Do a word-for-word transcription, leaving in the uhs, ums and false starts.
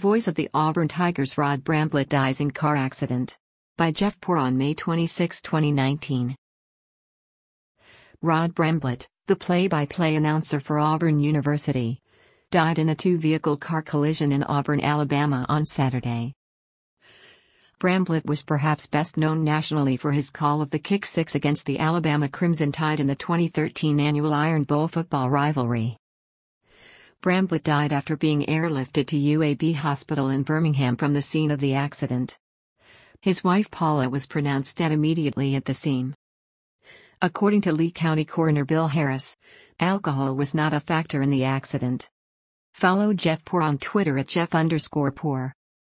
Voice of the Auburn Tigers. Rod Bramblett dies in car accident. By Jeff Poor on May twenty-sixth, twenty nineteen. Rod Bramblett, the play-by-play announcer for Auburn University, died in a two-vehicle car collision in Auburn, Alabama on Saturday. Bramblett was perhaps best known nationally for his call of the kick six against the Alabama Crimson Tide in the twenty thirteen annual Iron Bowl football rivalry. Bramblett died after being airlifted to U A B Hospital in Birmingham from the scene of the accident. His wife Paula was pronounced dead immediately at the scene. According to Lee County Coroner Bill Harris, alcohol was not a factor in the accident. Follow Jeff Poor on Twitter at Jeff underscore Poor.